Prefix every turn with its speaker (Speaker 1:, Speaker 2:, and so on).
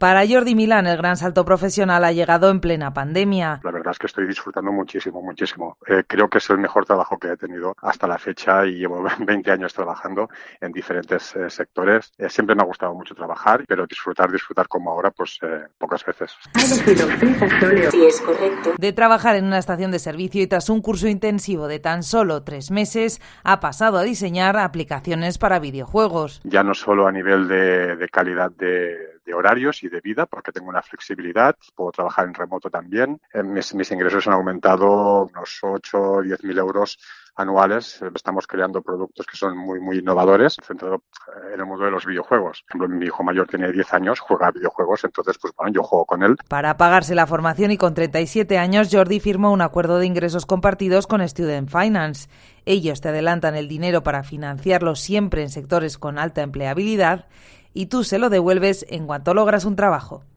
Speaker 1: Para Jordi Milán, el gran salto profesional ha llegado en plena pandemia.
Speaker 2: La verdad es que estoy disfrutando muchísimo. Creo que es el mejor trabajo que he tenido hasta la fecha y llevo 20 años trabajando en diferentes sectores. Siempre me ha gustado mucho trabajar, pero disfrutar como ahora, pocas veces.
Speaker 1: Sí, es correcto. De trabajar en una estación de servicio y tras un curso intensivo de tan solo 3 meses, ha pasado a diseñar aplicaciones para videojuegos.
Speaker 2: Ya no solo a nivel de calidad de horarios y de vida, porque tengo una flexibilidad, puedo trabajar en remoto también. Mis ingresos han aumentado unos 8 o 10 mil euros anuales. Estamos creando productos que son muy innovadores, centrado en el mundo de los videojuegos. Por ejemplo, mi hijo mayor tiene 10 años, juega a videojuegos, entonces yo juego con él.
Speaker 1: Para pagarse la formación y con 37 años, Jordi firmó un acuerdo de ingresos compartidos con Student Finance. Ellos te adelantan el dinero para financiarlo siempre en sectores con alta empleabilidad y tú se lo devuelves en cuanto logras un trabajo.